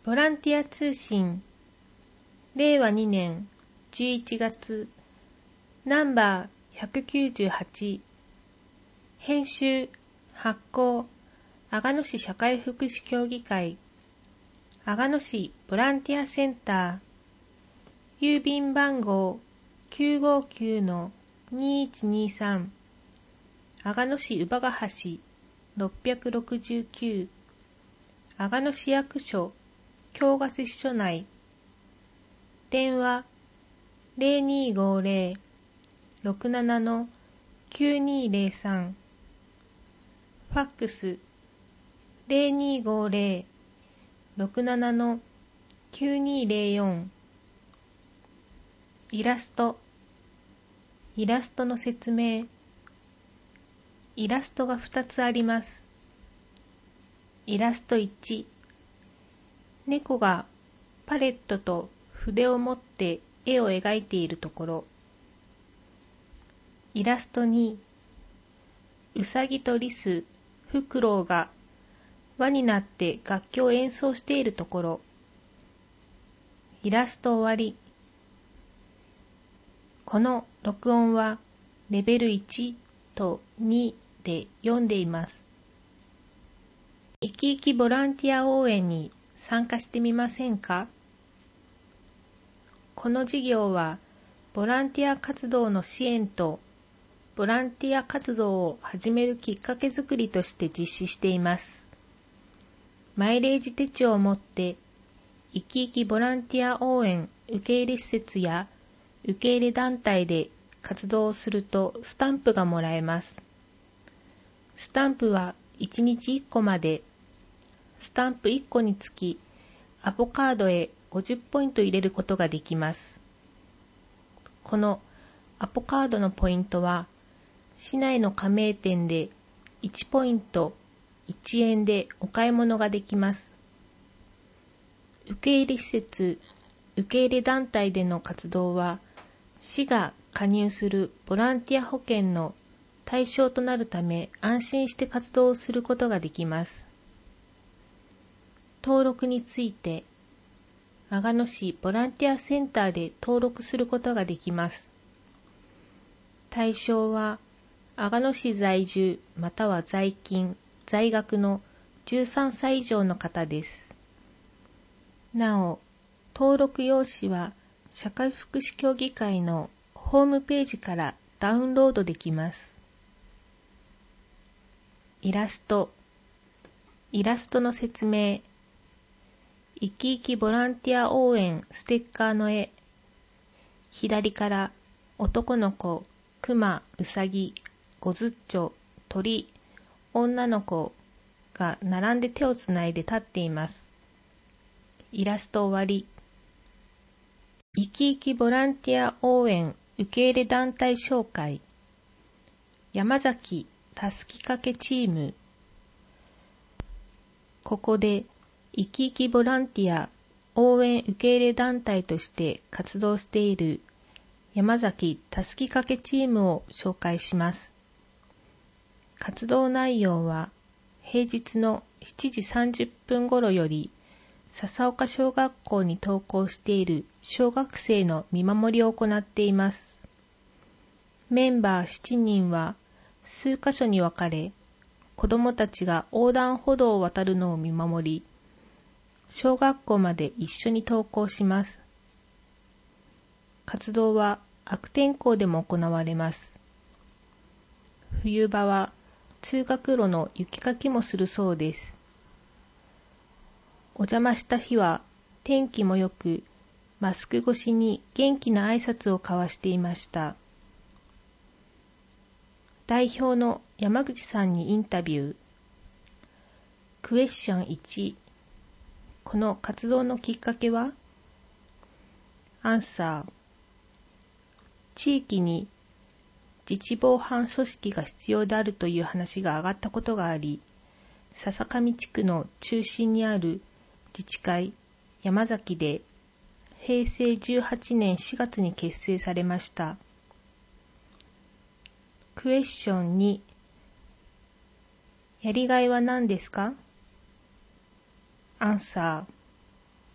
ボランティア通信令和2年11月ナンバー198編集発行阿賀野市社会福祉協議会阿賀野市ボランティアセンター郵便番号 959-2123 阿賀野市乳母ヶ橋669阿賀野市役所京ヶ瀬支所内電話 0250-67-9203 ファックス 0250-67-9204 イラストの説明イラストが2つあります。イラスト1猫がパレットと筆を持って絵を描いているところ。イラスト2うさぎとリス、フクロウが輪になって楽器を演奏しているところ。イラスト終わり。この録音はレベル1と2で読んでいます。いきいきボランティア応援に参加してみませんか？この事業はボランティア活動の支援とボランティア活動を始めるきっかけづくりとして実施しています。マイレージ手帳を持っていきいきボランティア応援受け入れ施設や受け入れ団体で活動をするとスタンプがもらえます。スタンプは1日1個まで、スタンプ1個につきアポカードへ50ポイント入れることができます。このアポカードのポイントは市内の加盟店で1ポイント1円でお買い物ができます。受け入れ施設、受け入れ団体での活動は市が加入するボランティア保険の対象となるため安心して活動をすることができます。登録について、阿賀野市ボランティアセンターで登録することができます。対象は、阿賀野市在住または在勤、在学の13歳以上の方です。なお、登録用紙は社会福祉協議会のホームページからダウンロードできます。イラストの説明いきいきボランティア応援ステッカーの絵左から男の子、熊、うさぎ、ごずっちょ、鳥、女の子が並んで手をつないで立っています。イラスト終わり。いきいきボランティア応援受け入れ団体紹介山崎たすきかけチーム。ここでいきいきボランティア応援受け入れ団体として活動している山崎たすきかけチームを紹介します。活動内容は平日の7時30分頃より笹岡小学校に登校している小学生の見守りを行っています。メンバー7人は数カ所に分かれ、子どもたちが横断歩道を渡るのを見守り、小学校まで一緒に登校します。活動は悪天候でも行われます。冬場は通学路の雪かきもするそうです。お邪魔した日は天気も良く、マスク越しに元気な挨拶を交わしていました。代表の山口さんにインタビュー。クエスチョン1。この活動のきっかけは？アンサー。地域に自治防犯組織が必要であるという話が上がったことがあり、笹上地区の中心にある自治会山崎で平成18年4月に結成されました。クエスチョン2。やりがいは何ですか？アンサー。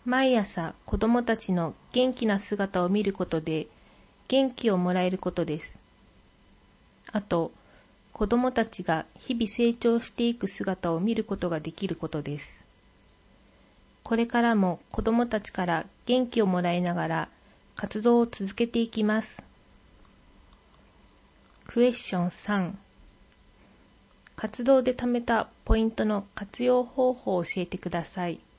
毎朝子どもたちの元気な姿を見ることで元気をもらえることです。あと、子どもたちが日々成長していく姿を見ることができることです。これからも子どもたちから元気をもらいながら活動を続けていきます。クエスチョン3。活動で貯めたポイントの活用方法を教えてください。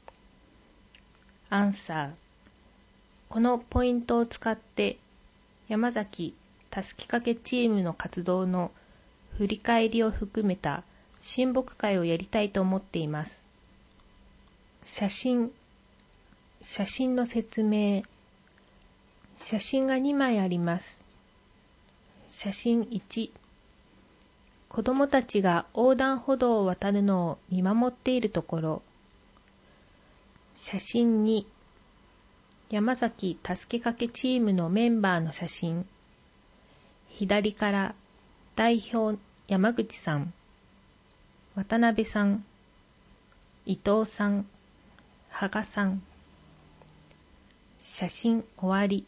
アンサー。このポイントを使って山崎たすきかけチームの活動の振り返りを含めた親睦会をやりたいと思っています。写真の説明。写真が2枚あります。写真1。子どもたちが横断歩道を渡るのを見守っているところ。写真2。山崎たすけかけチームのメンバーの写真。左から代表山口さん、渡辺さん、伊藤さん、羽賀さん。写真終わり。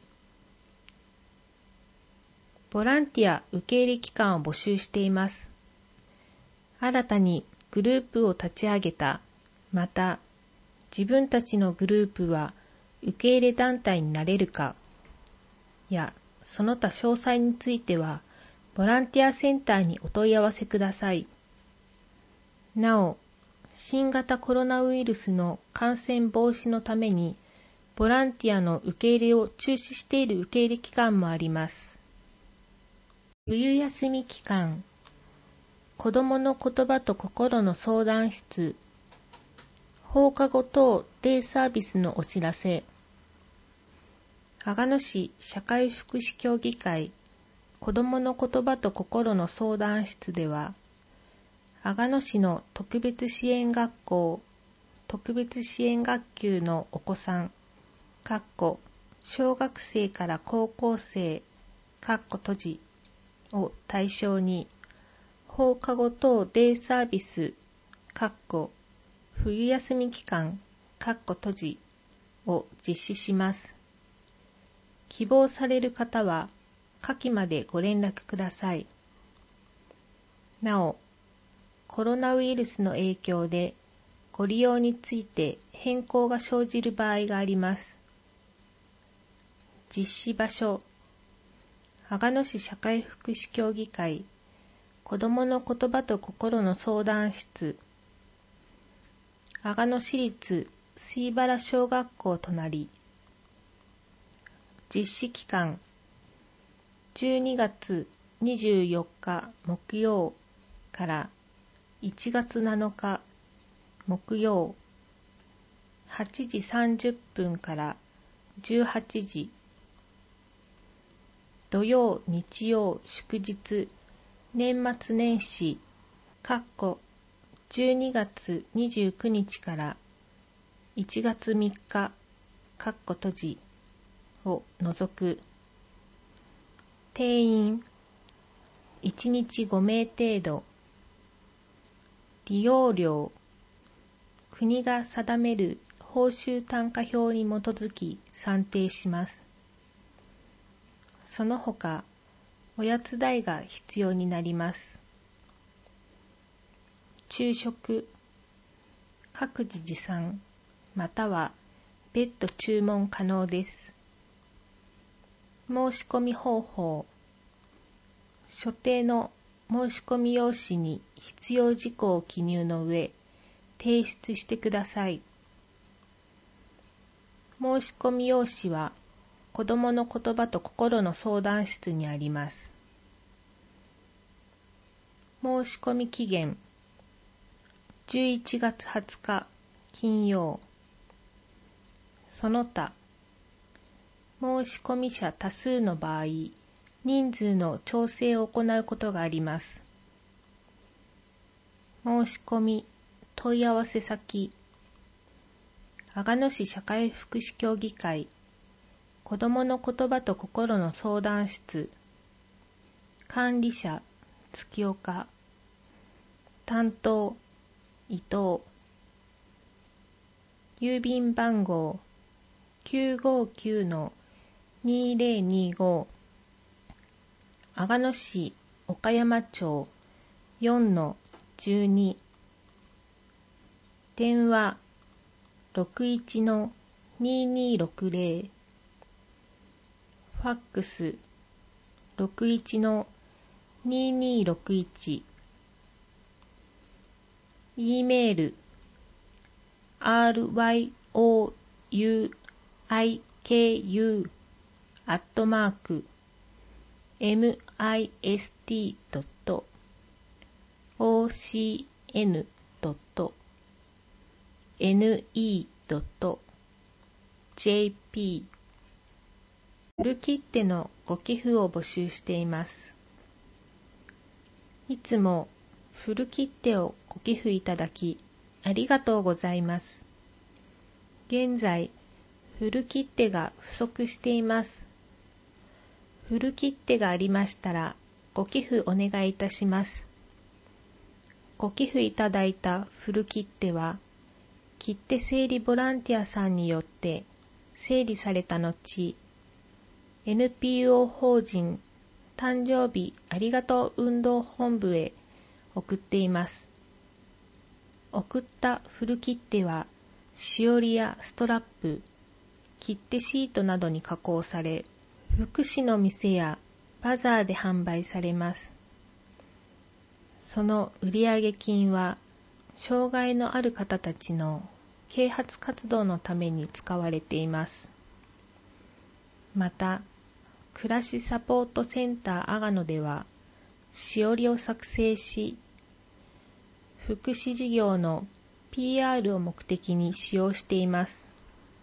ボランティア受け入れ機関を募集しています。新たにグループを立ち上げた、また自分たちのグループは受け入れ団体になれるか、やその他詳細についてはボランティアセンターにお問い合わせください。なお、新型コロナウイルスの感染防止のためにボランティアの受け入れを中止している受け入れ機関もあります。冬休み期間、子どもの言葉と心の相談室、放課後等デイサービスのお知らせ。阿賀野市社会福祉協議会子どもの言葉と心の相談室では、阿賀野市の特別支援学校、特別支援学級のお子さん、小学生から高校生、閉じを対象に、放課後等デイサービス、冬休み期間、閉じを実施します。希望される方は、下記までご連絡ください。なお、コロナウイルスの影響で、ご利用について変更が生じる場合があります。実施場所、阿賀野市社会福祉協議会子どもの言葉と心の相談室、阿賀野市立水原小学校隣。実施期間、12月24日木曜から1月7日木曜8時30分から18時、土曜日曜祝日年末年始12月29日から1月3日閉じを除く。定員1日5名程度。利用料、国が定める報酬単価表に基づき算定します。その他、おやつ代が必要になります。昼食、各自持参、または別途注文可能です。申し込み方法、所定の申し込み用紙に必要事項を記入の上、提出してください。申し込み用紙は、子どもの言葉と心の相談室にあります。申し込み期限、11月20日金曜。その他、申し込み者多数の場合、人数の調整を行うことがあります。申し込み、問い合わせ先、阿賀野市社会福祉協議会子どもの言葉と心の相談室、管理者月岡、担当伊藤。 郵便番号 959-2025 阿賀野市岡山町 4-12 電話 61-2260 ファックス 61-2261 E メール ryuik.mist.ocn.jp 古切手のご寄付を募集しています。いつも古切手をご寄付いただきありがとうございます。現在、古切手が不足しています。古切手がありましたらご寄付お願いいたします。ご寄付いただいた古切手は、切手整理ボランティアさんによって整理された後、NPO 法人誕生日ありがとう運動本部へ送っています。送った古切手は、しおりやストラップ、切手シートなどに加工され、福祉の店やバザーで販売されます。その売上金は、障害のある方たちの啓発活動のために使われています。また、暮らしサポートセンター阿賀野では、しおりを作成し、福祉事業の PR を目的に使用しています。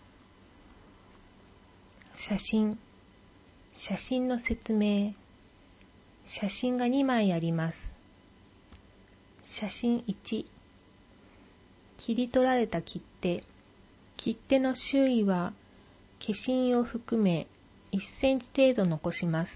写真の説明。写真が2枚あります。写真1、切り取られた切手。切手の周囲は消印を含め1センチ程度残します。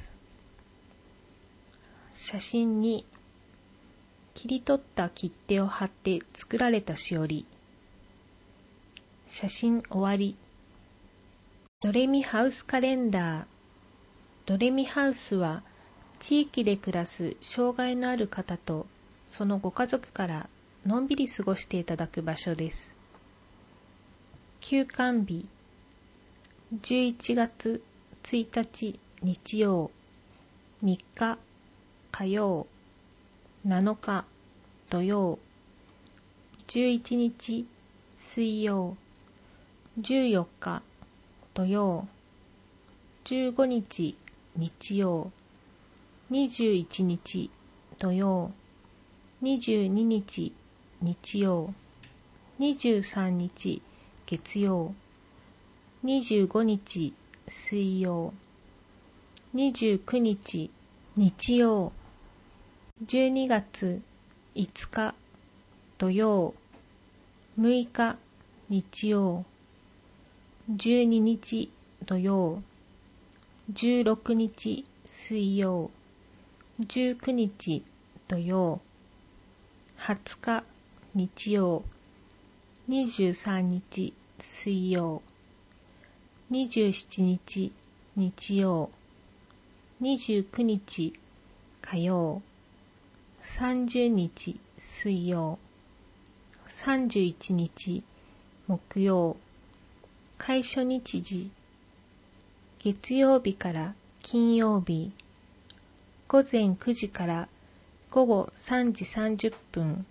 写真2、切り取った切手を貼って作られたしおり。写真終わり。ドレミハウスカレンダー。ドレミハウスは地域で暮らす障害のある方とそのご家族からのんびり過ごしていただく場所です。休館日11月1日日曜、3日火曜、7日土曜、11日水曜、14日土曜、15日日曜、21日土曜、22日日曜、23日月曜、25日水曜、29日日曜、12月5日土曜、6日日曜、12日土曜、16日水曜、19日土曜、20日日曜、23日水曜、27日日曜、29日火曜、30日水曜、31日木曜、開所日時、月曜日から金曜日、午前9時から午後3時30分、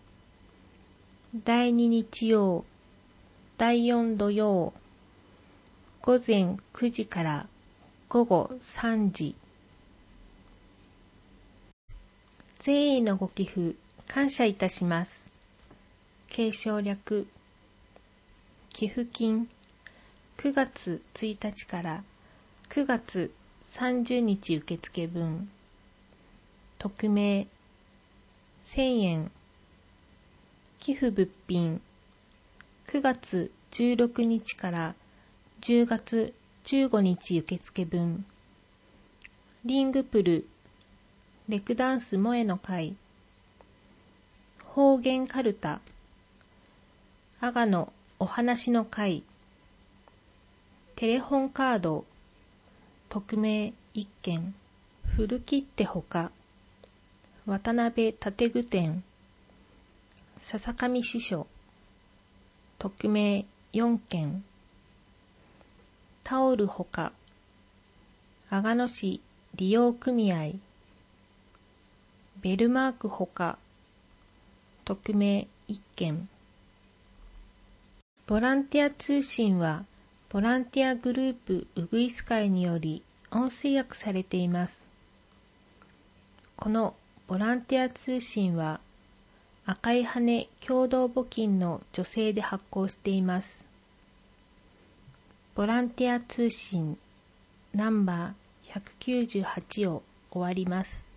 第2日曜、第4土曜、午前9時から午後3時。善意のご寄付、感謝いたします。継承略。寄付金、9月1日から9月30日受付分。匿名、1000円。寄付物品、9月16日から10月15日受付分。リングプル、レクダンス萌えの会。方言カルタ、阿賀野お話の会。テレホンカード。匿名1件。古切手ほか。渡辺建具店。笹上支所。匿名4件。タオルほか。阿賀野市利用組合。ベルマークほか。匿名1件。ボランティア通信は、ボランティアグループウグイス会により音声訳されています。このボランティア通信は、赤い羽共同募金の助成で発行しています。ボランティア通信ナンバー198を終わります。